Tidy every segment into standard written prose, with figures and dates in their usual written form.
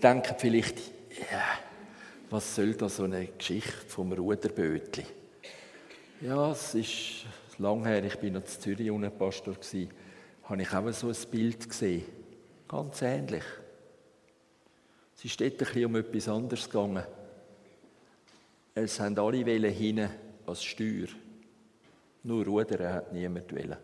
denken vielleicht, ja, was soll da so eine Geschichte vom Ruderbötli? Ja, es ist lange her, ich war noch in Zürich Pastor, habe ich auch so ein Bild gesehen. Ganz ähnlich. Es ist dort ein bisschen um etwas anderes gegangen. Es haben alle hinten als Steuer. Nur Rudern hat niemand wollen.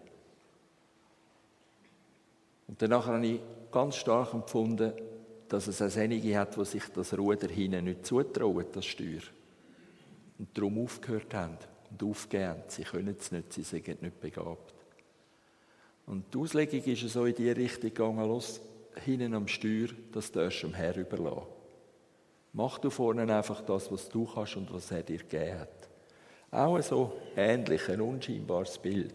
Und danach habe ich ganz stark empfunden, dass es auch einige hat, die sich das Ruder hinten nicht zutrauen, das Steuer. Und darum aufgehört haben und aufgegeben haben. Sie können es nicht, sie sind nicht begabt. Und die Auslegung ist so in die Richtung gegangen, los, hinten am Steuer, das darfst du dem Herrn überlassen. Mach du vorne einfach das, was du kannst und was er dir gegeben hat. Auch so ähnlich, ein unscheinbares Bild.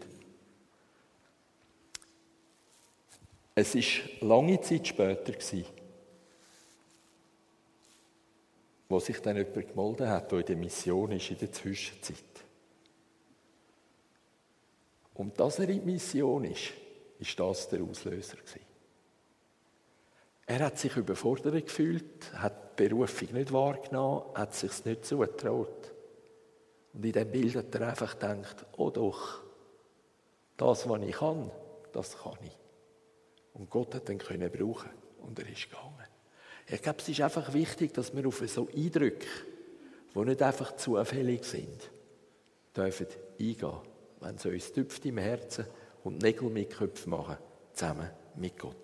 Es war lange Zeit später, wo sich dann jemand gemeldet hat, der in der Mission ist, in der Zwischenzeit. Und dass er in der Mission ist das der Auslöser gewesen. Er hat sich überfordert gefühlt, hat die Berufung nicht wahrgenommen, hat es sich nicht zugetraut. Und in diesem Bild hat er einfach gedacht, oh doch, das, was ich kann, das kann ich. Und Gott hat ihn können brauchen und er ist gegangen. Ich glaube, es ist einfach wichtig, dass wir auf so Eindrücke, die nicht einfach zufällig sind, dürfen eingehen, wenn es uns tüpft im Herzen und Nägel mit Köpfen machen, zusammen mit Gott.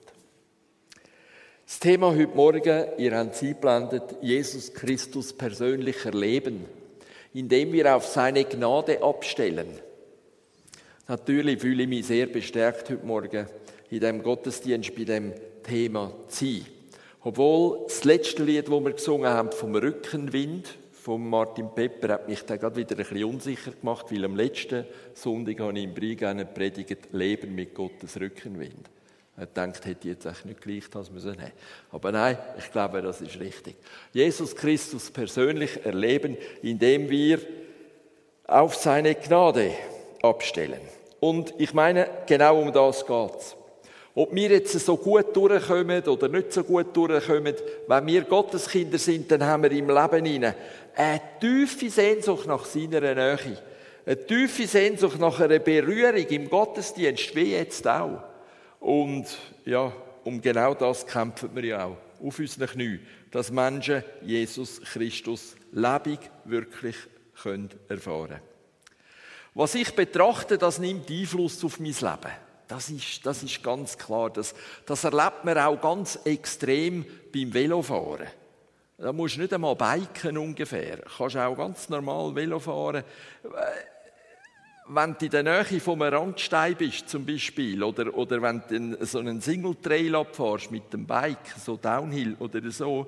Das Thema heute Morgen, ihr habt es eingeblendet, Jesus Christus persönlich erleben, indem wir auf seine Gnade abstellen. Natürlich fühle ich mich sehr bestärkt heute Morgen, in diesem Gottesdienst bei diesem Thema zu sein. Obwohl das letzte Lied, das wir gesungen haben, vom Rückenwind, von Martin Pepper, hat mich dann gerade wieder ein bisschen unsicher gemacht, weil am letzten Sonntag habe ich im Briegen predigt, Leben mit Gottes Rückenwind. Er denkt, hätte ich jetzt eigentlich nicht gleich das müssen nehmen. Aber nein, ich glaube, das ist richtig. Jesus Christus persönlich erleben, indem wir auf seine Gnade abstellen. Und ich meine, genau um das geht's. Ob wir jetzt so gut durchkommen oder nicht so gut durchkommen, wenn wir Gotteskinder sind, dann haben wir im Leben hinein eine tiefe Sehnsucht nach seiner Nähe. Eine tiefe Sehnsucht nach einer Berührung im Gottesdienst, wie jetzt auch. Und ja, um genau das kämpfen wir ja auch auf unseren Knien, dass Menschen Jesus Christus lebendig wirklich erfahren können. Was ich betrachte, das nimmt Einfluss auf mein Leben. Das ist ganz klar. Das erlebt man auch ganz extrem beim Velofahren. Da musst du nicht einmal biken ungefähr. Du kannst auch ganz normal Velo fahren. Wenn du in der Nähe vom Randstein bist, zum Beispiel, oder wenn du so einen Single-Trail abfährst mit dem Bike, so Downhill oder so,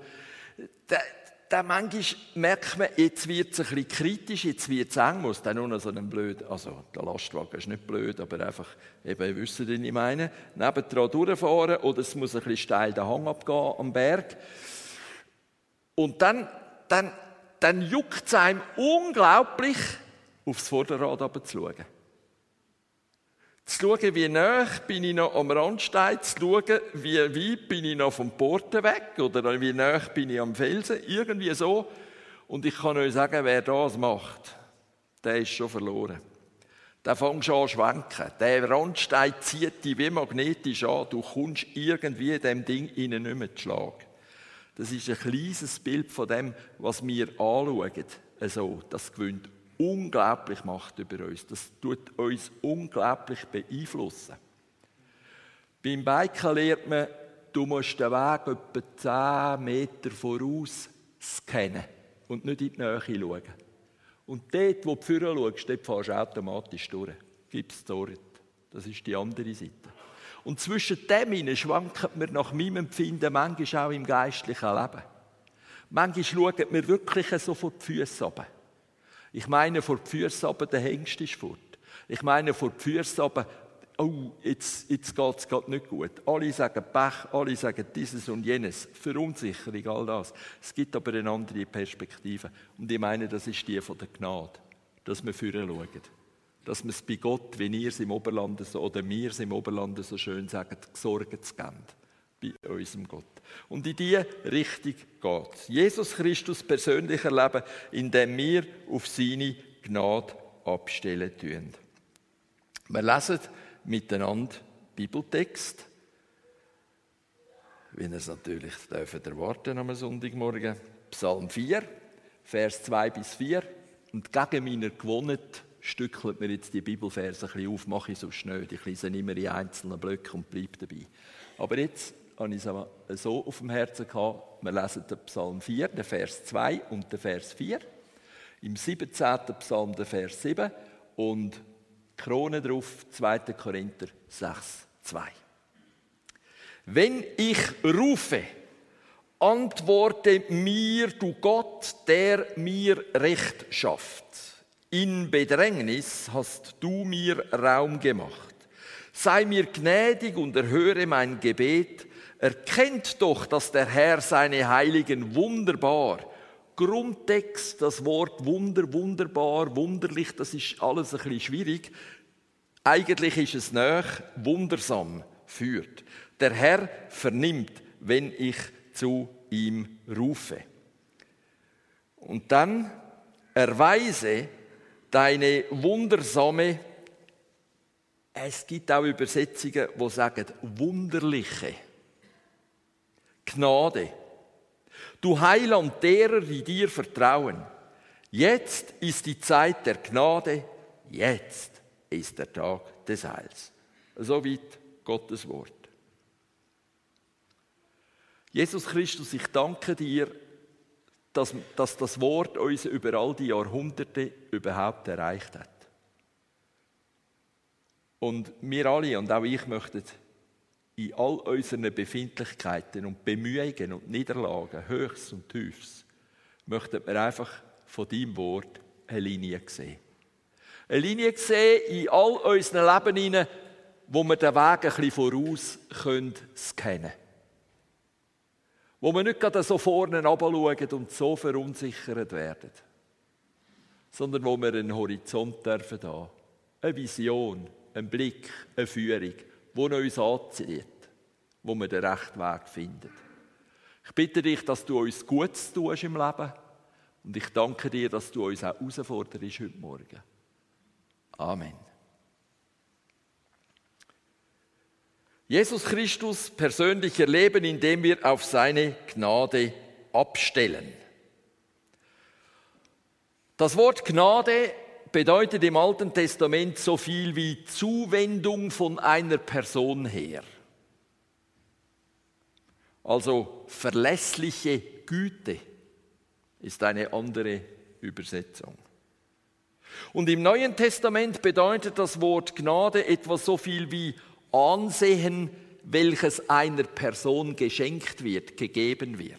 dann manchmal merkt man, jetzt wird es ein bisschen kritisch, jetzt wird es eng, muss dann nur noch so einen blöden, also der Lastwagen ist nicht blöd, aber einfach, eben, ihr wisst, was ich meine, nebendran durchfahren oder es muss ein bisschen steil den Hang abgehen am Berg. Und dann juckt es einem unglaublich, aufs Vorderrad runterzuschauen. Zu schauen, wie nah bin ich noch am Randstein, zu schauen, wie weit bin ich noch vom Porten weg oder wie nah bin ich am Felsen, irgendwie so. Und ich kann euch sagen, wer das macht, der ist schon verloren. Der fängt schon an zu schwenken. Der Randstein zieht dich wie magnetisch an. Du kommst irgendwie in diesem Ding innen nicht mehr zu Schlag. Das ist ein kleines Bild von dem, was wir anschauen. Also, das gewinnt unglaublich Macht über uns. Das tut uns unglaublich beeinflussen. Beim Biken lernt man, du musst den Weg etwa 10 Meter voraus scannen und nicht in die Nähe schauen. Und dort, wo du vorne schaust, dort fährst du automatisch durch. Gib es dort. Das ist die andere Seite. Und zwischen dem schwanken wir nach meinem Empfinden manchmal auch im geistlichen Leben. Manchmal schauen wir wirklich so vor die Füße runter. Ich meine, vor die Füße runter, der Hengst ist fort. Ich meine, vor die Füße runter, oh, jetzt geht es gerade nicht gut. Alle sagen Pech, alle sagen dieses und jenes, Verunsicherung, all das. Es gibt aber eine andere Perspektive. Und ich meine, das ist die von der Gnade, dass wir vorher schauen. Dass wir es bei Gott, wie ihr es im Oberland so, oder wir es im Oberland so schön sagen, gesorgt geben. bei unserem Gott. Und in diese Richtung geht es. Jesus Christus persönlich erleben, indem wir auf seine Gnade abstellen tun. Wir lesen miteinander Bibeltext, wie ihr es natürlich erwarten am Sonntagmorgen. Psalm 4, Vers 2 bis 4. Und gegen meine Gewohnheit stückelt mir jetzt die Bibelverse ein bisschen auf, mache ich so schnell. Ich lese immer in einzelnen Blöcken und bleibe dabei. Aber jetzt habe ich es so auf dem Herzen gehabt, wir lesen den Psalm 4, den Vers 2 und den Vers 4. Im 17. Psalm den Vers 7 und Krone drauf, 2. Korinther 6, 2. Wenn ich rufe, antworte mir, du Gott, der mir Recht schafft. In Bedrängnis hast du mir Raum gemacht. Sei mir gnädig und erhöre mein Gebet. Erkennt doch, dass der Herr seine Heiligen wunderbar. Grundtext, das Wort Wunder, wunderbar, wunderlich, das ist alles ein bisschen schwierig. Eigentlich ist es näher, wundersam führt. Der Herr vernimmt, wenn ich zu ihm rufe. Und dann erweise deine wundersame, es gibt auch Übersetzungen, die sagen, wunderliche Gnade. Du Heiland derer, die dir vertrauen. Jetzt ist die Zeit der Gnade, jetzt ist der Tag des Heils. Soweit Gottes Wort. Jesus Christus, ich danke dir, dass das Wort uns über all die Jahrhunderte überhaupt erreicht hat. Und wir alle, und auch ich, möchten in all unseren Befindlichkeiten und Bemühungen und Niederlagen, Höchst und Tiefs, möchten wir einfach von deinem Wort eine Linie sehen. Eine Linie sehen in all unseren Leben hinein, wo wir den Weg ein bisschen voraus scannen können. Wo wir nicht gerade so vorne runterschauen und so verunsichert werden, sondern wo wir einen Horizont dürfen haben, eine Vision, einen Blick, eine Führung, die uns anzieht, wo wir den rechten Weg finden. Ich bitte dich, dass du uns Gutes tust im Leben und ich danke dir, dass du uns auch herausforderst heute Morgen. Amen. Jesus Christus persönlich erleben, indem wir auf seine Gnade abstellen. Das Wort Gnade bedeutet im Alten Testament so viel wie Zuwendung von einer Person her. Also verlässliche Güte ist eine andere Übersetzung. Und im Neuen Testament bedeutet das Wort Gnade etwas so viel wie Ansehen, welches einer Person geschenkt wird, gegeben wird.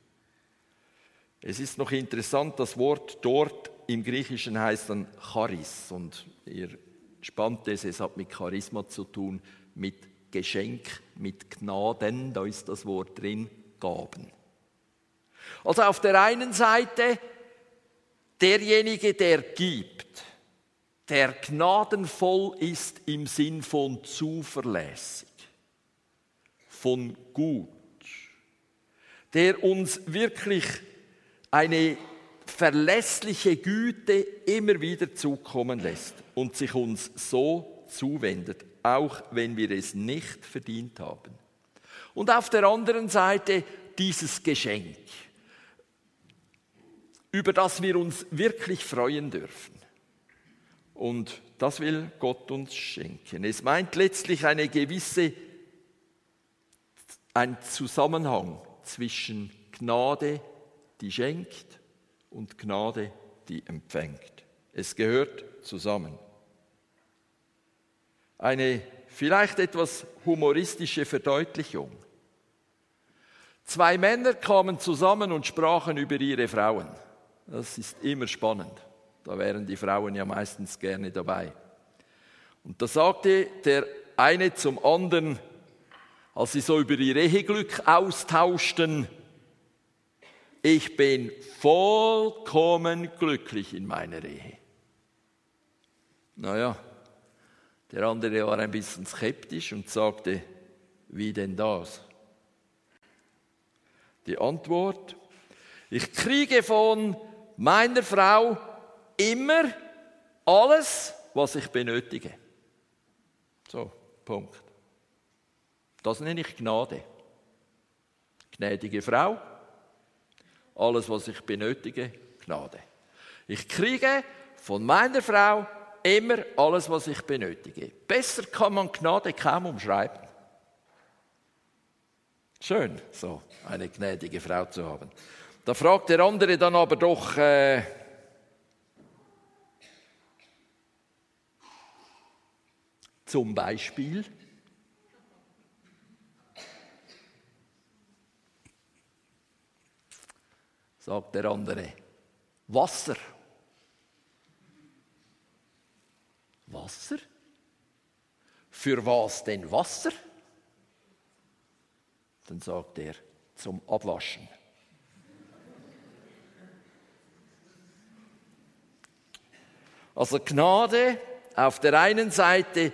Es ist noch interessant, das Wort dort im Griechischen heißt dann Charis und ihr spannt es hat mit Charisma zu tun, mit Geschenk, mit Gnaden, da ist das Wort drin, Gaben. Also auf der einen Seite derjenige, der gibt, der gnadenvoll ist im Sinn von zuverlässig, von gut, der uns wirklich eine verlässliche Güte immer wieder zukommen lässt und sich uns so zuwendet, auch wenn wir es nicht verdient haben. Und auf der anderen Seite dieses Geschenk, über das wir uns wirklich freuen dürfen. Und das will Gott uns schenken. Es meint letztlich einen Zusammenhang zwischen Gnade, die schenkt, und Gnade, die empfängt. Es gehört zusammen. Eine vielleicht etwas humoristische Verdeutlichung. 2 Männer kamen zusammen und sprachen über ihre Frauen. Das ist immer spannend. Da wären die Frauen ja meistens gerne dabei. Und da sagte der eine zum anderen, als sie so über ihr Eheglück austauschten, ich bin vollkommen glücklich in meiner Ehe. Naja, der andere war ein bisschen skeptisch und sagte, wie denn das? Die Antwort: Ich kriege von meiner Frau immer alles, was ich benötige. So, Punkt. Das nenne ich Gnade. Gnädige Frau, alles, was ich benötige, Gnade. Ich kriege von meiner Frau immer alles, was ich benötige. Besser kann man Gnade kaum umschreiben. Schön, so eine gnädige Frau zu haben. Da fragt der andere dann aber doch, zum Beispiel, sagt der andere, Wasser. Wasser? Für was denn Wasser? Dann sagt er, zum Abwaschen. Also Gnade auf der einen Seite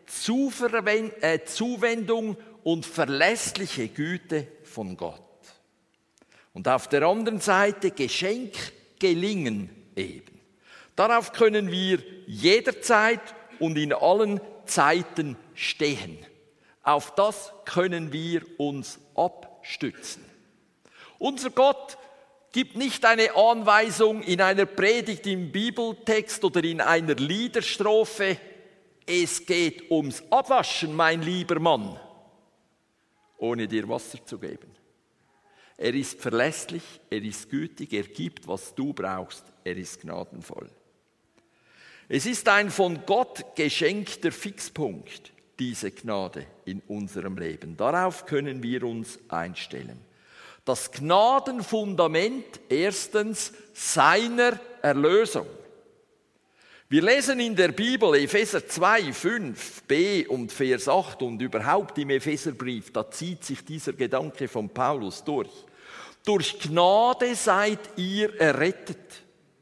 Zuwendung und verlässliche Güte von Gott. Und auf der anderen Seite Geschenk, Gelingen eben. Darauf können wir jederzeit und in allen Zeiten stehen. Auf das können wir uns abstützen. Unser Gott gibt nicht eine Anweisung in einer Predigt im Bibeltext oder in einer Liederstrophe, es geht ums Abwaschen, mein lieber Mann, ohne dir Wasser zu geben. Er ist verlässlich, er ist gütig, er gibt, was du brauchst, er ist gnadenvoll. Es ist ein von Gott geschenkter Fixpunkt, diese Gnade in unserem Leben. Darauf können wir uns einstellen. Das Gnadenfundament erstens seiner Erlösung. Wir lesen in der Bibel Epheser 2, 5b und Vers 8 und überhaupt im Epheserbrief, da zieht sich dieser Gedanke von Paulus durch. Durch Gnade seid ihr errettet.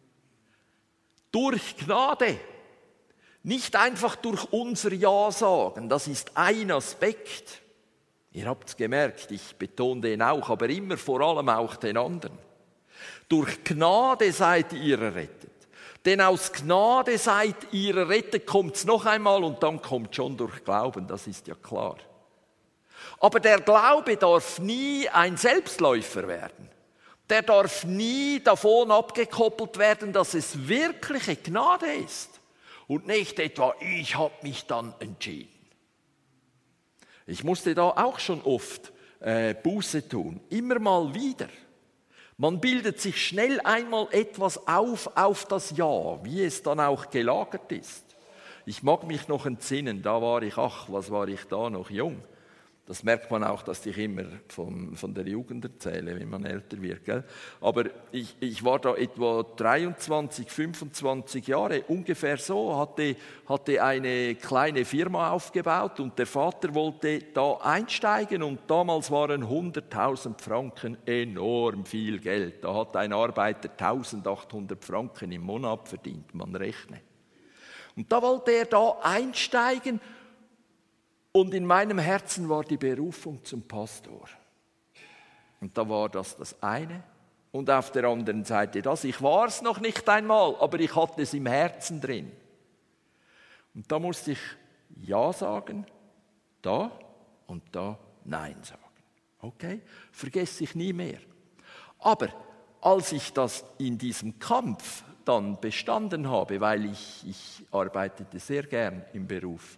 Durch Gnade. Nicht einfach durch unser Ja sagen, das ist ein Aspekt. Ihr habt es gemerkt, ich betone den auch, aber immer vor allem auch den anderen. Durch Gnade seid ihr errettet. Denn aus Gnade seid ihr errettet, kommt es noch einmal und dann kommt schon durch Glauben, das ist ja klar. Aber der Glaube darf nie ein Selbstläufer werden. Der darf nie davon abgekoppelt werden, dass es wirkliche Gnade ist. Und nicht etwa, ich habe mich dann entschieden. Ich musste da auch schon oft Buße tun, immer mal wieder. Man bildet sich schnell einmal etwas auf das Ja, wie es dann auch gelagert ist. Ich mag mich noch entsinnen, da war ich, was war ich da noch jung. Das merkt man auch, dass ich immer von der Jugend erzähle, wenn man älter wird. Gell? Aber ich war da etwa 23, 25 Jahre, ungefähr so, hatte eine kleine Firma aufgebaut und der Vater wollte da einsteigen und damals waren 100.000 Franken enorm viel Geld. Da hat ein Arbeiter 1.800 Franken im Monat verdient, man rechne. Und da wollte er da einsteigen. Und in meinem Herzen war die Berufung zum Pastor. Und da war das eine. Und auf der anderen Seite das. Ich war es noch nicht einmal, aber ich hatte es im Herzen drin. Und da musste ich Ja sagen, da und da Nein sagen. Okay? Vergesse ich nie mehr. Aber als ich das in diesem Kampf dann bestanden habe, weil ich arbeitete sehr gern im Beruf,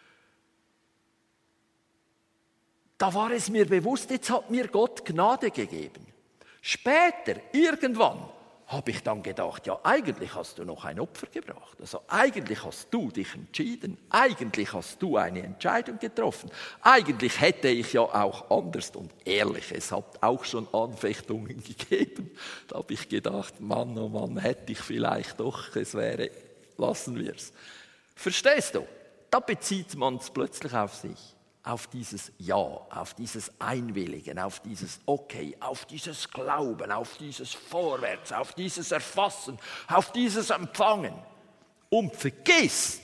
da war es mir bewusst, jetzt hat mir Gott Gnade gegeben. Später, irgendwann, habe ich dann gedacht, ja, eigentlich hast du noch ein Opfer gebracht. Also eigentlich hast du dich entschieden. Eigentlich hast du eine Entscheidung getroffen. Eigentlich hätte ich ja auch anders und ehrlich, es hat auch schon Anfechtungen gegeben. Da habe ich gedacht, Mann, oh Mann, hätte ich vielleicht doch, lassen wir es. Verstehst du? Da bezieht man es plötzlich auf sich. Auf dieses Ja, auf dieses Einwilligen, auf dieses Okay, auf dieses Glauben, auf dieses Vorwärts, auf dieses Erfassen, auf dieses Empfangen. Und vergisst,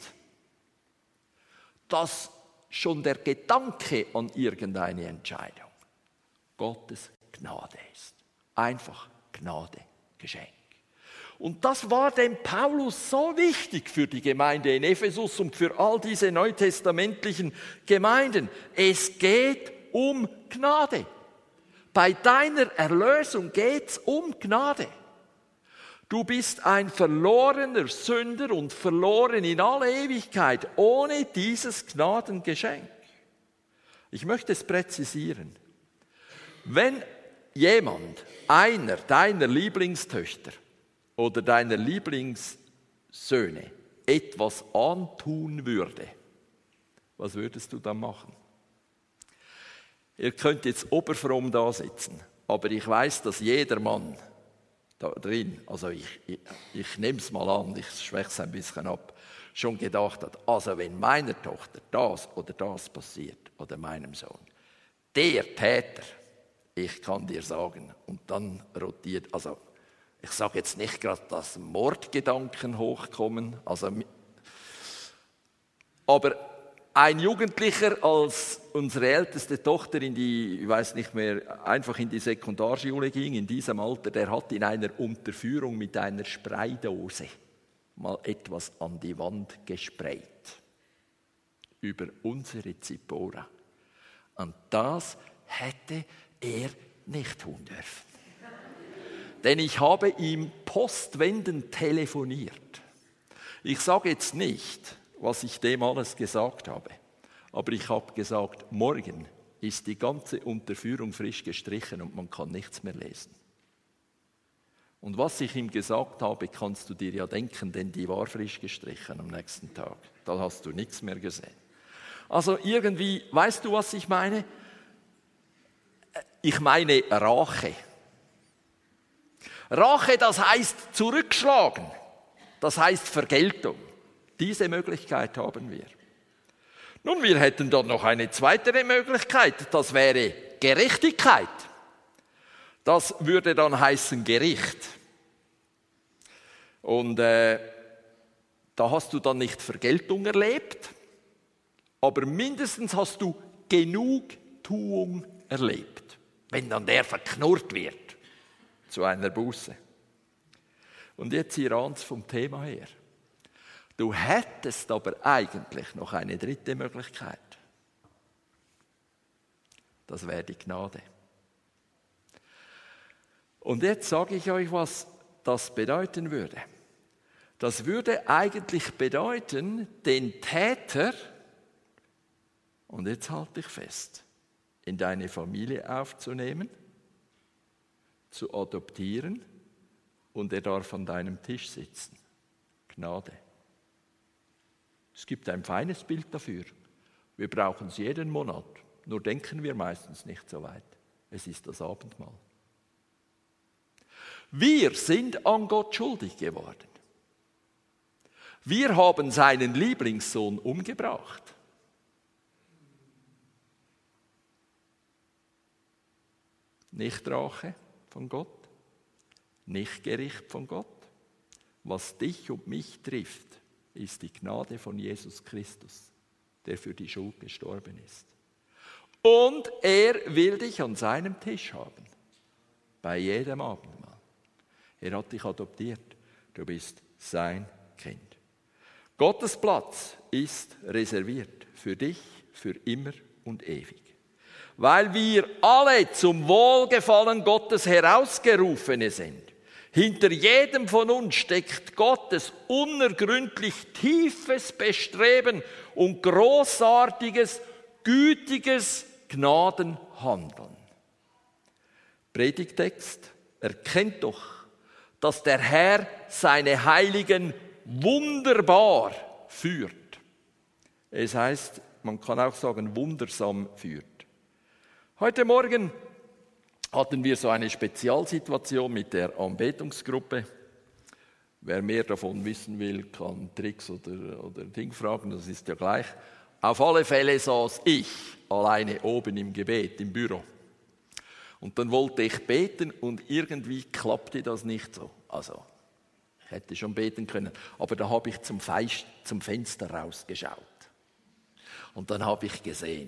dass schon der Gedanke an irgendeine Entscheidung Gottes Gnade ist. Einfach Gnade, Geschenk. Und das war dem Paulus so wichtig für die Gemeinde in Ephesus und für all diese neutestamentlichen Gemeinden. Es geht um Gnade. Bei deiner Erlösung geht es um Gnade. Du bist ein verlorener Sünder und verloren in alle Ewigkeit ohne dieses Gnadengeschenk. Ich möchte es präzisieren. Wenn jemand, einer deiner Lieblingstöchter oder deiner Lieblingssöhne etwas antun würde, was würdest du dann machen? Ihr könnt jetzt oberfromm da sitzen, aber ich weiß, dass jeder Mann da drin, also ich nehme es mal an, ich schwäche es ein bisschen ab, schon gedacht hat, also wenn meiner Tochter das oder das passiert oder meinem Sohn, der Täter, ich kann dir sagen, und dann rotiert, also ich sage jetzt nicht gerade, dass Mordgedanken hochkommen, aber ein Jugendlicher, als unsere älteste Tochter einfach in die Sekundarschule ging, in diesem Alter, der hat in einer Unterführung mit einer Spraydose mal etwas an die Wand gesprayt. Über unsere Zippora. Und das hätte er nicht tun dürfen. Denn ich habe ihm postwendend telefoniert. Ich sage jetzt nicht, was ich dem alles gesagt habe. Aber ich habe gesagt, morgen ist die ganze Unterführung frisch gestrichen und man kann nichts mehr lesen. Und was ich ihm gesagt habe, kannst du dir ja denken, denn die war frisch gestrichen am nächsten Tag. Da hast du nichts mehr gesehen. Also irgendwie, weißt du, was ich meine? Ich meine Rache. Rache, das heißt zurückschlagen. Das heißt Vergeltung. Diese Möglichkeit haben wir. Nun, wir hätten dann noch eine zweite Möglichkeit, das wäre Gerechtigkeit. Das würde dann heißen Gericht. Und da hast du dann nicht Vergeltung erlebt, aber mindestens hast du Genugtuung erlebt, wenn dann der verknurrt wird zu einer Buße. Und jetzt ihr ahnt's vom Thema her. Du hättest aber eigentlich noch eine dritte Möglichkeit. Das wäre die Gnade. Und jetzt sage ich euch, was das bedeuten würde. Das würde eigentlich bedeuten, den Täter, und jetzt halte ich fest, in deine Familie aufzunehmen, zu adoptieren und er darf an deinem Tisch sitzen. Gnade. Es gibt ein feines Bild dafür. Wir brauchen es jeden Monat, nur denken wir meistens nicht so weit. Es ist das Abendmahl. Wir sind an Gott schuldig geworden. Wir haben seinen Lieblingssohn umgebracht. Nicht Rache von Gott, nicht Gericht von Gott. Was dich und mich trifft, ist die Gnade von Jesus Christus, der für die Schuld gestorben ist. Und er will dich an seinem Tisch haben, bei jedem Abendmahl. Er hat dich adoptiert, du bist sein Kind. Gottes Platz ist reserviert für dich, für immer und ewig. Weil wir alle zum Wohlgefallen Gottes Herausgerufene sind. Hinter jedem von uns steckt Gottes unergründlich tiefes Bestreben und großartiges, gütiges Gnadenhandeln. Predigtext: Erkennt doch, dass der Herr seine Heiligen wunderbar führt. Es heißt, man kann auch sagen, wundersam führt. Heute Morgen hatten wir so eine Spezialsituation mit der Anbetungsgruppe. Wer mehr davon wissen will, kann Tricks oder Ding fragen, das ist ja gleich. Auf alle Fälle saß ich alleine oben im Gebet, im Büro. Und dann wollte ich beten und irgendwie klappte das nicht so. Also, ich hätte schon beten können, aber da habe ich zum Fenster rausgeschaut. Und dann habe ich gesehen,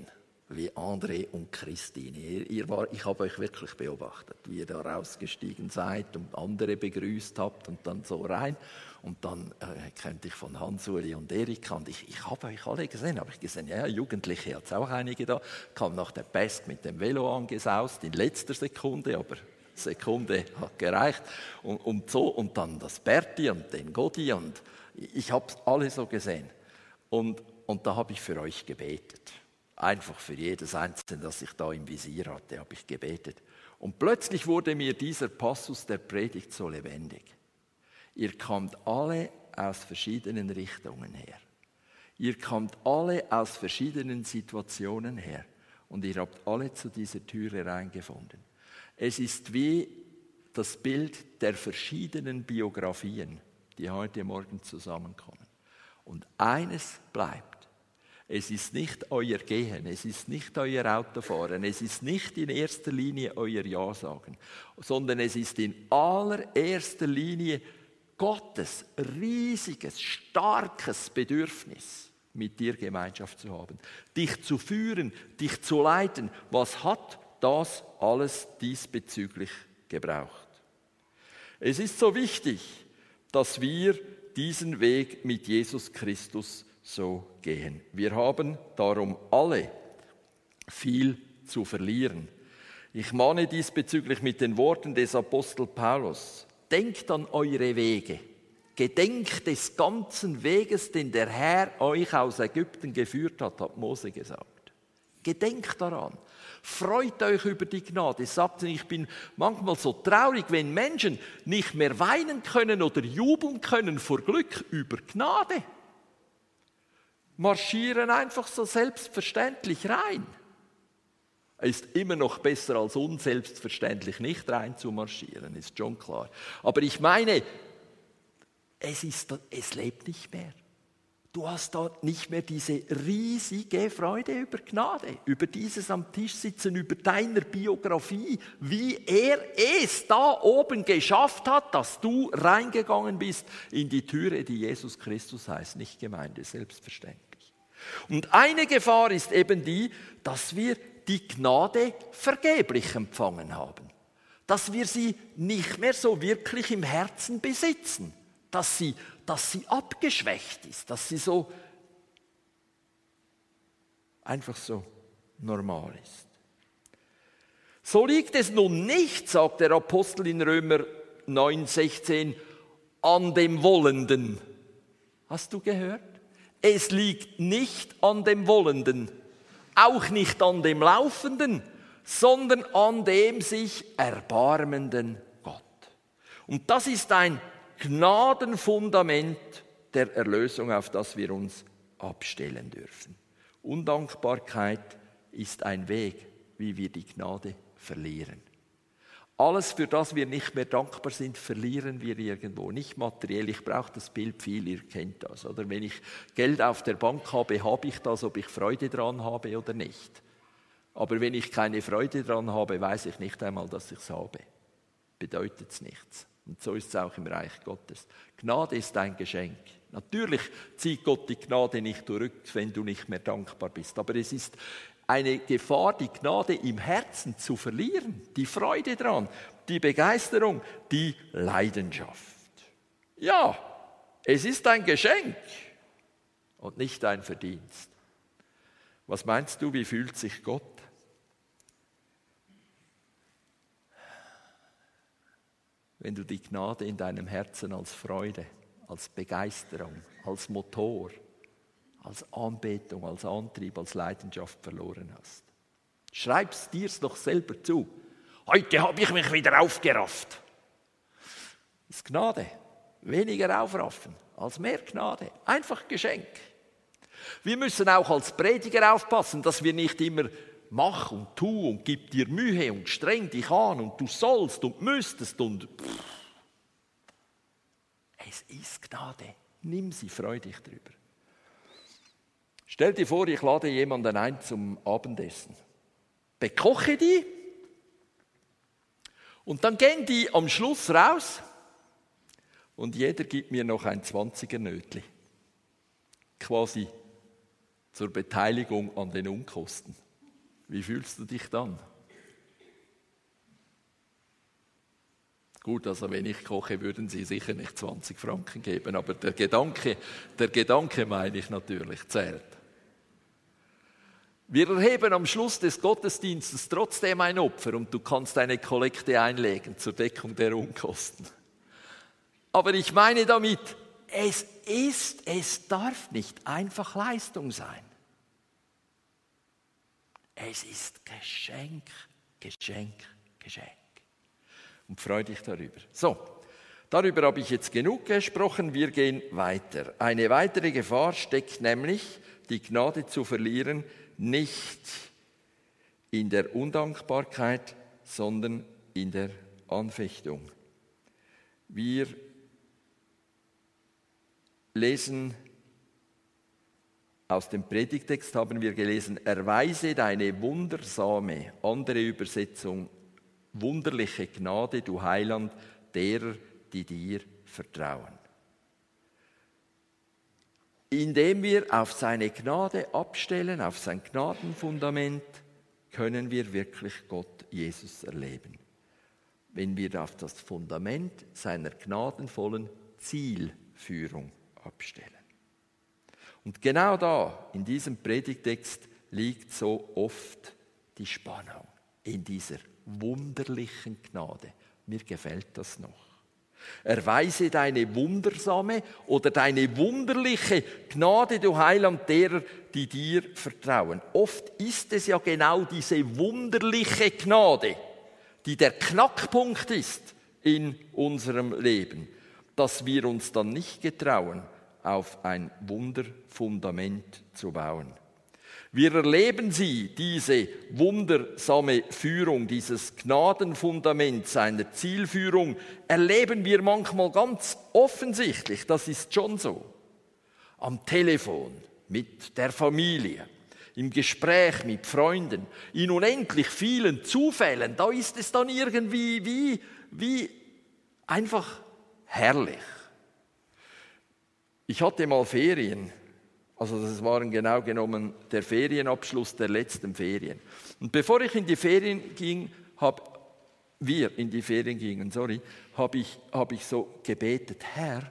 wie André und Christine. Ich habe euch wirklich beobachtet, wie ihr da rausgestiegen seid und andere begrüßt habt und dann so rein. Und dann kannte ich von Hans-Uli und Erika und ich habe euch alle gesehen. Habe ich gesehen, ja, Jugendliche hat es auch einige da. Kam nach der Pest mit dem Velo angesaust, in letzter Sekunde, aber Sekunde hat gereicht. Und so, und dann das Berti und den Godi und ich habe es alle so gesehen. Und da habe ich für euch gebetet. Einfach für jedes Einzelne, das ich da im Visier hatte, habe ich gebetet. Und plötzlich wurde mir dieser Passus der Predigt so lebendig. Ihr kamt alle aus verschiedenen Richtungen her. Ihr kamt alle aus verschiedenen Situationen her. Und ihr habt alle zu dieser Türe reingefunden. Es ist wie das Bild der verschiedenen Biografien, die heute Morgen zusammenkommen. Und eines bleibt. Es ist nicht euer Gehen, es ist nicht euer Autofahren, es ist nicht in erster Linie euer Ja-Sagen, sondern es ist in allererster Linie Gottes riesiges, starkes Bedürfnis, mit dir Gemeinschaft zu haben, dich zu führen, dich zu leiten. Was hat das alles diesbezüglich gebraucht? Es ist so wichtig, dass wir diesen Weg mit Jesus Christus so gehen. Wir haben darum alle viel zu verlieren. Ich mahne diesbezüglich mit den Worten des Apostel Paulus. Denkt an eure Wege. Gedenkt des ganzen Weges, den der Herr euch aus Ägypten geführt hat Mose gesagt. Gedenkt daran. Freut euch über die Gnade. Sagt, ich bin manchmal so traurig, wenn Menschen nicht mehr weinen können oder jubeln können vor Glück über Gnade. Marschieren einfach so selbstverständlich rein. Es ist immer noch besser als unselbstverständlich nicht rein zu marschieren, ist schon klar. Aber ich meine, es lebt nicht mehr. Du hast da nicht mehr diese riesige Freude über Gnade, über dieses am Tisch sitzen, über deiner Biografie, wie er es da oben geschafft hat, dass du reingegangen bist in die Türe, die Jesus Christus heißt, nicht Gemeinde, selbstverständlich. Und eine Gefahr ist eben die, dass wir die Gnade vergeblich empfangen haben, dass wir sie nicht mehr so wirklich im Herzen besitzen, dass sie abgeschwächt ist, dass sie so einfach so normal ist. So liegt es nun nicht, sagt der Apostel in Römer 9,16, an dem Wollenden. Hast du gehört? Es liegt nicht an dem Wollenden, auch nicht an dem Laufenden, sondern an dem sich erbarmenden Gott. Und das ist ein Gnadenfundament der Erlösung, auf das wir uns abstellen dürfen. Undankbarkeit ist ein Weg, wie wir die Gnade verlieren. Alles, für das wir nicht mehr dankbar sind, verlieren wir irgendwo. Nicht materiell, ich brauche das Bild viel, ihr kennt das. Oder wenn ich Geld auf der Bank habe ich das, ob ich Freude dran habe oder nicht. Aber wenn ich keine Freude dran habe, weiß ich nicht einmal, dass ich es habe. Bedeutet es nichts. Und so ist es auch im Reich Gottes. Gnade ist ein Geschenk. Natürlich zieht Gott die Gnade nicht zurück, wenn du nicht mehr dankbar bist. Aber es ist eine Gefahr, die Gnade im Herzen zu verlieren. Die Freude dran, die Begeisterung, die Leidenschaft. Ja, es ist ein Geschenk und nicht ein Verdienst. Was meinst du, wie fühlt sich Gott? Wenn du die Gnade in deinem Herzen als Freude, als Begeisterung, als Motor, als Anbetung, als Antrieb, als Leidenschaft verloren hast. Schreib's dir's doch selber zu. Heute habe ich mich wieder aufgerafft. Das ist Gnade. Weniger aufraffen als mehr Gnade. Einfach Geschenk. Wir müssen auch als Prediger aufpassen, dass wir nicht immer mach und tu und gib dir Mühe und streng dich an und du sollst und müsstest und es ist Gnade. Nimm sie, freu dich drüber. Stell dir vor, ich lade jemanden ein zum Abendessen. Bekoche die und dann gehen die am Schluss raus und jeder gibt mir noch ein 20er-Nötli. Quasi zur Beteiligung an den Unkosten. Wie fühlst du dich dann? Gut, also wenn ich koche, würden Sie sicher nicht 20 Franken geben, aber der Gedanke meine ich natürlich, zählt. Wir erheben am Schluss des Gottesdienstes trotzdem ein Opfer und du kannst eine Kollekte einlegen zur Deckung der Unkosten. Aber ich meine damit, es darf nicht einfach Leistung sein. Es ist Geschenk, Geschenk, Geschenk. Und freu dich darüber. So, darüber habe ich jetzt genug gesprochen. Wir gehen weiter. Eine weitere Gefahr steckt nämlich, die Gnade zu verlieren, nicht in der Undankbarkeit, sondern in der Anfechtung. Wir lesen aus dem Predigtext, haben wir gelesen, erweise deine wundersame, andere Übersetzung, wunderliche Gnade, du Heiland, derer, die dir vertrauen. Indem wir auf seine Gnade abstellen, auf sein Gnadenfundament, können wir wirklich Gott, Jesus, erleben. Wenn wir auf das Fundament seiner gnadenvollen Zielführung abstellen. Und genau da, in diesem Predigtext, liegt so oft die Spannung, in dieser wunderlichen Gnade. Mir gefällt das noch. Erweise deine wundersame oder deine wunderliche Gnade, du Heiland, derer, die dir vertrauen. Oft ist es ja genau diese wunderliche Gnade, die der Knackpunkt ist in unserem Leben, dass wir uns dann nicht getrauen, auf ein Wunderfundament zu bauen. Wir erleben diese wundersame Führung, dieses Gnadenfundament seiner Zielführung, erleben wir manchmal ganz offensichtlich, das ist schon so. Am Telefon, mit der Familie, im Gespräch mit Freunden, in unendlich vielen Zufällen, da ist es dann irgendwie wie einfach herrlich. Ich hatte mal Ferien. Also das waren genau genommen der Ferienabschluss der letzten Ferien. Und bevor ich in die Ferien ging, habe ich so gebetet, Herr,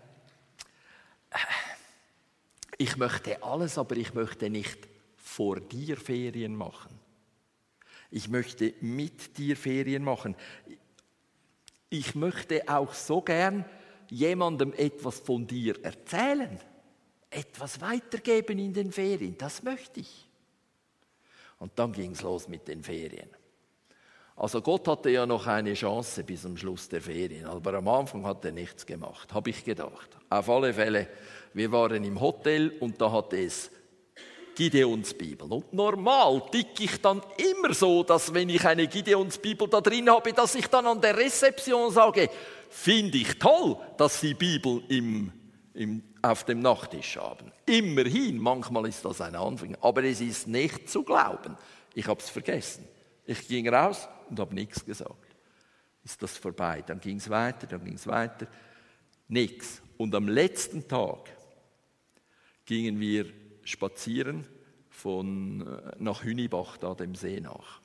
ich möchte alles, aber ich möchte nicht vor dir Ferien machen. Ich möchte mit dir Ferien machen. Ich möchte auch so gern jemandem etwas von dir erzählen. Etwas weitergeben in den Ferien, das möchte ich. Und dann ging es los mit den Ferien. Also Gott hatte ja noch eine Chance bis zum Schluss der Ferien, aber am Anfang hat er nichts gemacht, habe ich gedacht. Auf alle Fälle, wir waren im Hotel und da hatte es Gideonsbibel. Und normal ticke ich dann immer so, dass wenn ich eine Gideonsbibel da drin habe, dass ich dann an der Rezeption sage, finde ich toll, dass Sie Bibel auf dem Nachttisch haben. Immerhin, manchmal ist das ein Anfang, aber es ist nicht zu glauben. Ich habe es vergessen. Ich ging raus und habe nichts gesagt. Ist das vorbei? Dann ging es weiter. Nichts. Und am letzten Tag gingen wir spazieren nach Hünibach, da dem See nach.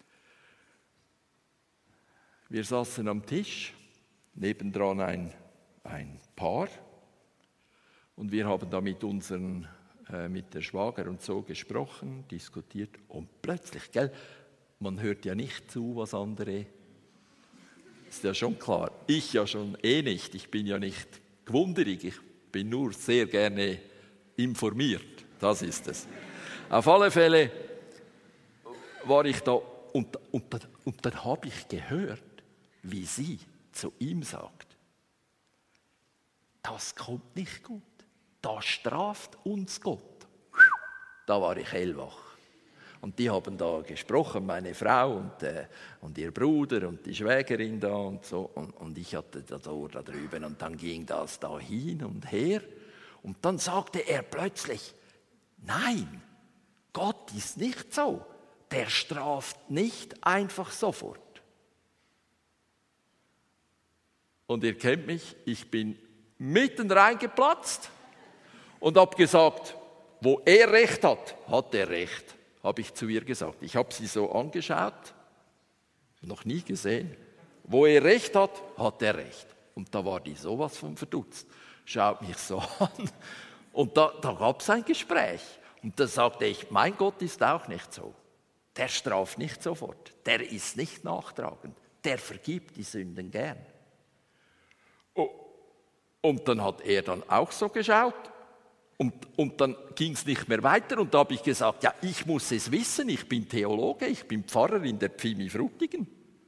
Wir saßen am Tisch, nebendran ein Paar. Und wir haben da mit der Schwager und so gesprochen, diskutiert. Und plötzlich, man hört ja nicht zu, was andere, ist ja schon klar. Ich ja schon nicht, ich bin ja nicht gewunderig, ich bin nur sehr gerne informiert, das ist es. Auf alle Fälle war ich da und dann habe ich gehört, wie sie zu ihm sagt, das kommt nicht gut. Da straft uns Gott. Da war ich hellwach. Und die haben da gesprochen, meine Frau und ihr Bruder und die Schwägerin da und so. Und ich hatte das Ohr da drüben und dann ging das da hin und her. Und dann sagte er plötzlich, nein, Gott ist nicht so. Der straft nicht einfach sofort. Und ihr kennt mich, ich bin mitten reingeplatzt. Und habe gesagt, wo er recht hat, hat er recht. habe ich zu ihr gesagt. Ich habe sie so angeschaut, noch nie gesehen. Wo er recht hat, hat er recht. Und da war die sowas von verdutzt. Schaut mich so an. Und da gab es ein Gespräch. Und da sagte ich, mein Gott ist auch nicht so. Der straft nicht sofort. Der ist nicht nachtragend. Der vergibt die Sünden gern. Und dann hat er dann auch so geschaut. Und dann ging es nicht mehr weiter. Und da habe ich gesagt, ja, ich muss es wissen. Ich bin Theologe, ich bin Pfarrer in der Pfimi Frutigen.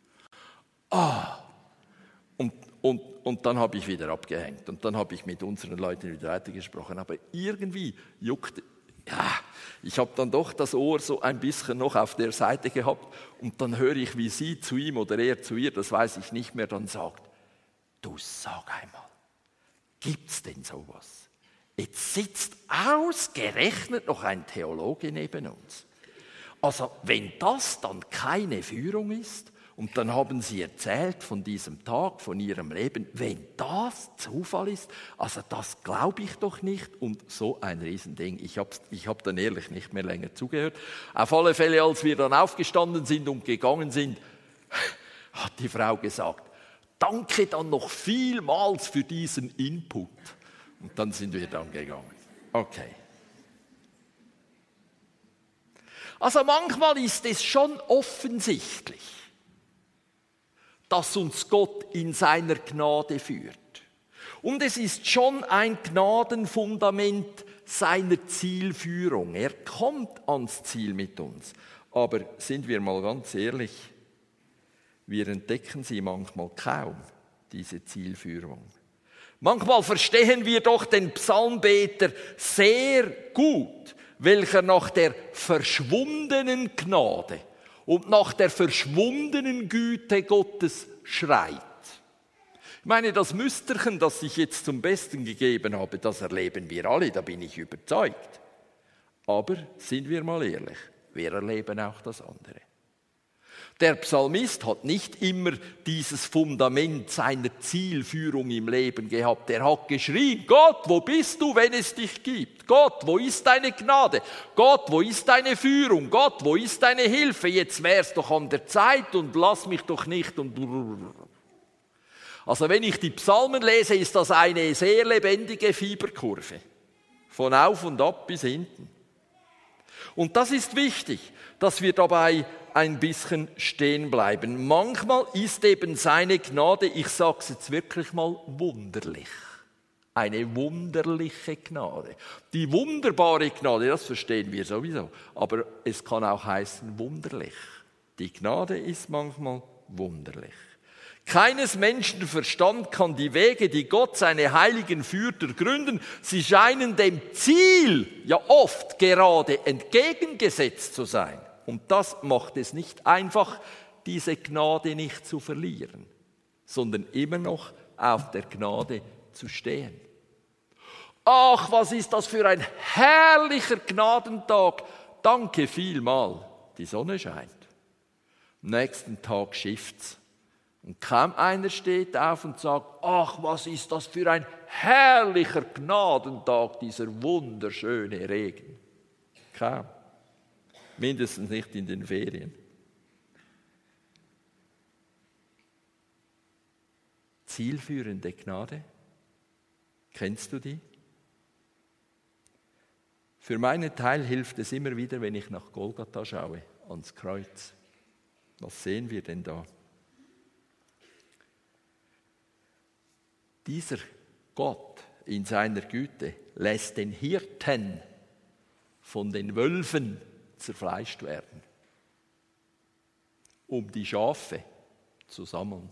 Und dann habe ich wieder abgehängt. Und dann habe ich mit unseren Leuten wieder weitergesprochen. Aber irgendwie juckte, ja, ich habe dann doch das Ohr so ein bisschen noch auf der Seite gehabt. Und dann höre ich, wie sie zu ihm oder er zu ihr, das weiß ich nicht mehr, dann sagt, du sag einmal, gibt's denn sowas? Jetzt sitzt ausgerechnet noch ein Theologe neben uns. Also wenn das dann keine Führung ist, und dann haben sie erzählt von diesem Tag, von ihrem Leben, wenn das Zufall ist, also das glaube ich doch nicht und so ein Riesending. Ich hab dann ehrlich nicht mehr länger zugehört. Auf alle Fälle, als wir dann aufgestanden sind und gegangen sind, hat die Frau gesagt, danke dann noch vielmals für diesen Input. Und dann sind wir dann gegangen. Okay. Also manchmal ist es schon offensichtlich, dass uns Gott in seiner Gnade führt. Und es ist schon ein Gnadenfundament seiner Zielführung. Er kommt ans Ziel mit uns. Aber sind wir mal ganz ehrlich, wir entdecken sie manchmal kaum, diese Zielführung. Manchmal verstehen wir doch den Psalmbeter sehr gut, welcher nach der verschwundenen Gnade und nach der verschwundenen Güte Gottes schreit. Ich meine, das Müsterchen, das ich jetzt zum Besten gegeben habe, das erleben wir alle, da bin ich überzeugt. Aber sind wir mal ehrlich, wir erleben auch das andere. Der Psalmist hat nicht immer dieses Fundament seiner Zielführung im Leben gehabt. Er hat geschrien, Gott, wo bist du, wenn es dich gibt? Gott, wo ist deine Gnade? Gott, wo ist deine Führung? Gott, wo ist deine Hilfe? Jetzt wär's doch an der Zeit und lass mich doch nicht und... Also wenn ich die Psalmen lese, ist das eine sehr lebendige Fieberkurve. Von auf und ab bis hinten. Und das ist wichtig, dass wir dabei ein bisschen stehen bleiben. Manchmal ist eben seine Gnade, ich sage es jetzt wirklich mal, wunderlich. Eine wunderliche Gnade. Die wunderbare Gnade, das verstehen wir sowieso, aber es kann auch heißen wunderlich. Die Gnade ist manchmal wunderlich. Keines Menschen Verstand kann die Wege, die Gott seine Heiligen führt, ergründen. Sie scheinen dem Ziel ja oft gerade entgegengesetzt zu sein. Und das macht es nicht einfach, diese Gnade nicht zu verlieren, sondern immer noch auf der Gnade zu stehen. Ach, was ist das für ein herrlicher Gnadentag. Danke vielmal. Die Sonne scheint. Am nächsten Tag schifft's. Und kaum einer steht auf und sagt, ach, was ist das für ein herrlicher Gnadentag, dieser wunderschöne Regen. Kaum. Mindestens nicht in den Ferien. Zielführende Gnade, kennst du die? Für meinen Teil hilft es immer wieder, wenn ich nach Golgatha schaue, ans Kreuz. Was sehen wir denn da? Dieser Gott in seiner Güte lässt den Hirten von den Wölfen zerfleischt werden, um die Schafe zu sammeln.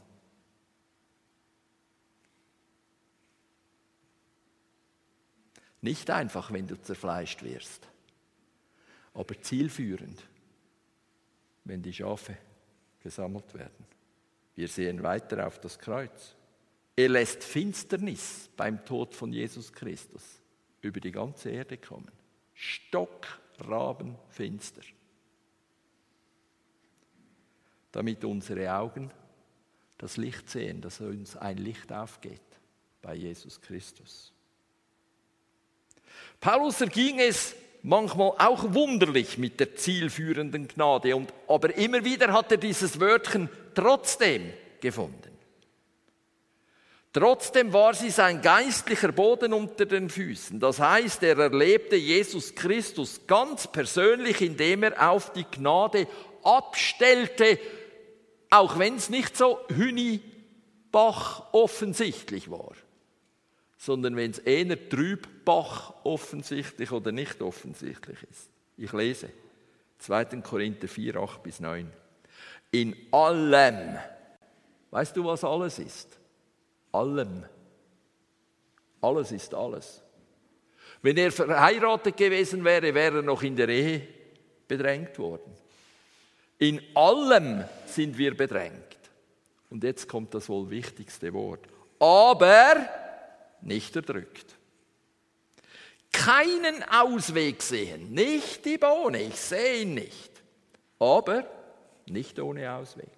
Nicht einfach, wenn du zerfleischt wirst, aber zielführend, wenn die Schafe gesammelt werden. Wir sehen weiter auf das Kreuz. Er lässt Finsternis beim Tod von Jesus Christus über die ganze Erde kommen. Stockrabenfinster. Damit unsere Augen das Licht sehen, dass uns ein Licht aufgeht bei Jesus Christus. Paulus erging es manchmal auch wunderlich mit der zielführenden Gnade. Aber immer wieder hat er dieses Wörtchen trotzdem gefunden. Trotzdem war sie sein geistlicher Boden unter den Füßen. Das heißt, er erlebte Jesus Christus ganz persönlich, indem er auf die Gnade abstellte, auch wenn es nicht so Hünibach offensichtlich war, sondern wenn es eher Trübbach offensichtlich oder nicht offensichtlich ist. Ich lese 2. Korinther 4, 8-9. In allem, weißt du, was alles ist? Allem. Alles ist alles. Wenn er verheiratet gewesen wäre, wäre er noch in der Ehe bedrängt worden. In allem sind wir bedrängt. Und jetzt kommt das wohl wichtigste Wort. Aber nicht erdrückt. Keinen Ausweg sehen. Nicht die Bohne, ich sehe ihn nicht. Aber nicht ohne Ausweg.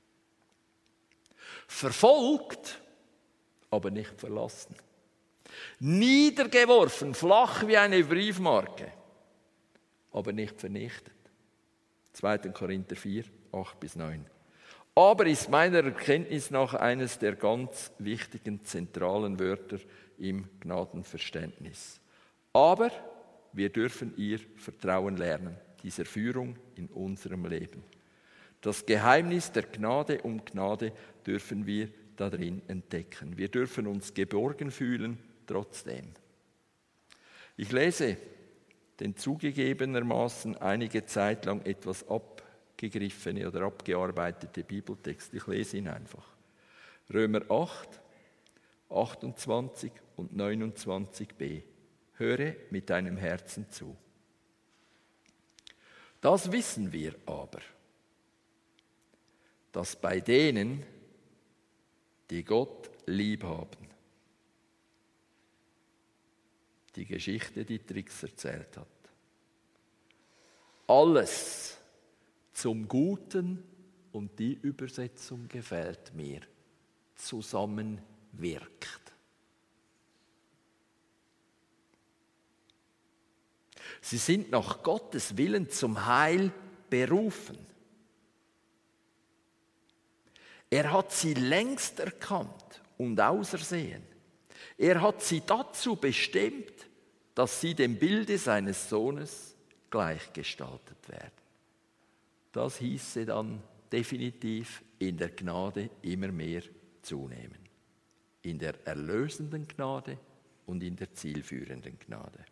Verfolgt, aber nicht verlassen. Niedergeworfen, flach wie eine Briefmarke, aber nicht vernichtet. 2. Korinther 4, 8-9. Aber ist meiner Erkenntnis nach eines der ganz wichtigen, zentralen Wörter im Gnadenverständnis. Aber wir dürfen ihr vertrauen lernen, dieser Führung in unserem Leben. Das Geheimnis der Gnade um Gnade dürfen wir darin entdecken. Wir dürfen uns geborgen fühlen, trotzdem. Ich lese den zugegebenermaßen einige Zeit lang etwas abgegriffene oder abgearbeitete Bibeltext. Ich lese ihn einfach. Römer 8, 28 und 29b. Höre mit deinem Herzen zu. Das wissen wir aber, dass bei denen, die Gott lieb haben, die Geschichte, die Trix erzählt hat, alles zum Guten, und die Übersetzung gefällt mir, zusammenwirkt. Sie sind nach Gottes Willen zum Heil berufen. Er hat sie längst erkannt und ausersehen. Er hat sie dazu bestimmt, dass sie dem Bilde seines Sohnes gleichgestaltet werden. Das hieße dann definitiv in der Gnade immer mehr zunehmen. In der erlösenden Gnade und in der zielführenden Gnade.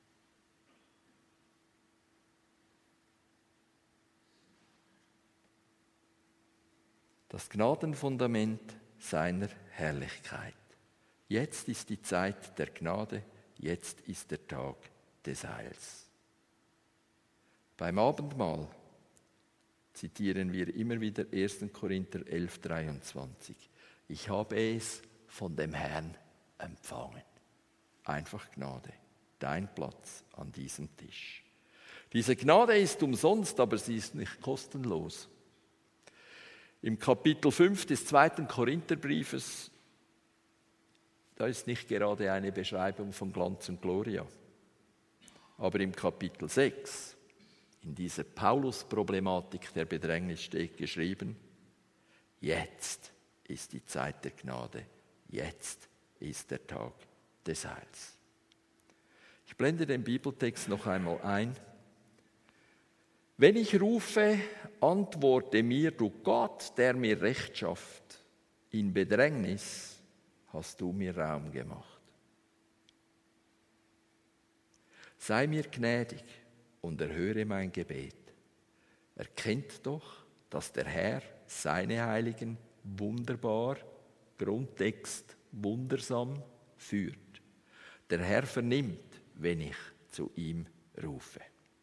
Das Gnadenfundament seiner Herrlichkeit. Jetzt ist die Zeit der Gnade, jetzt ist der Tag des Heils. Beim Abendmahl zitieren wir immer wieder 1. Korinther 11, 23. Ich habe es von dem Herrn empfangen. Einfach Gnade, dein Platz an diesem Tisch. Diese Gnade ist umsonst, aber sie ist nicht kostenlos. Im Kapitel 5 des 2. Korintherbriefes, da ist nicht gerade eine Beschreibung von Glanz und Gloria. Aber im Kapitel 6, in dieser Paulus-Problematik der Bedrängnis steht geschrieben, jetzt ist die Zeit der Gnade, jetzt ist der Tag des Heils. Ich blende den Bibeltext noch einmal ein. Wenn ich rufe, antworte mir, du Gott, der mir Recht schafft. In Bedrängnis hast du mir Raum gemacht. Sei mir gnädig und erhöre mein Gebet. Erkennt doch, dass der Herr seine Heiligen wunderbar, Grundtext wundersam führt. Der Herr vernimmt, wenn ich zu ihm rufe.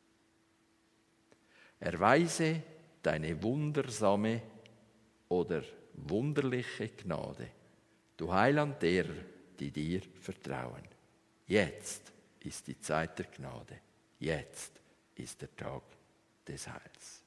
Erweise deine wundersame oder wunderliche Gnade, du Heiland derer, die dir vertrauen. Jetzt ist die Zeit der Gnade, jetzt ist der Tag des Heils.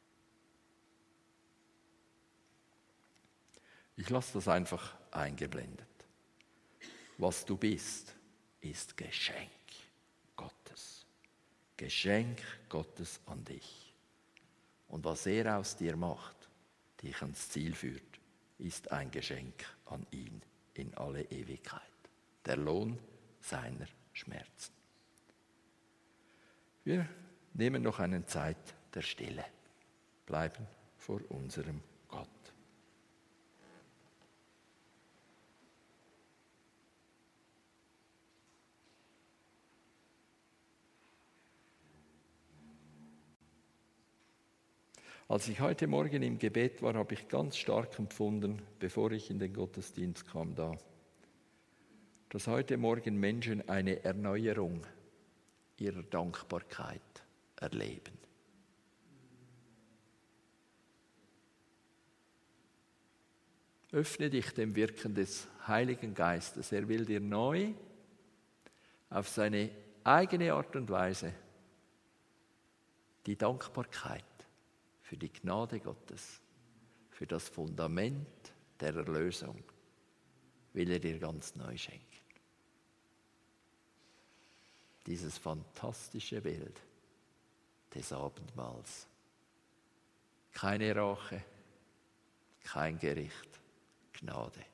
Ich lasse das einfach eingeblendet. Was du bist, ist Geschenk Gottes. Geschenk Gottes an dich. Und was er aus dir macht, dich ans Ziel führt, ist ein Geschenk an ihn in alle Ewigkeit. Der Lohn seiner Schmerzen. Wir nehmen noch eine Zeit der Stille, bleiben vor unserem Gott. Als ich heute Morgen im Gebet war, habe ich ganz stark empfunden, bevor ich in den Gottesdienst kam, dass heute Morgen Menschen eine Erneuerung ihrer Dankbarkeit erleben. Öffne dich dem Wirken des Heiligen Geistes. Er will dir neu auf seine eigene Art und Weise die Dankbarkeit für die Gnade Gottes, für das Fundament der Erlösung, will er dir ganz neu schenken. Dieses fantastische Bild des Abendmahls. Keine Rache, kein Gericht, Gnade.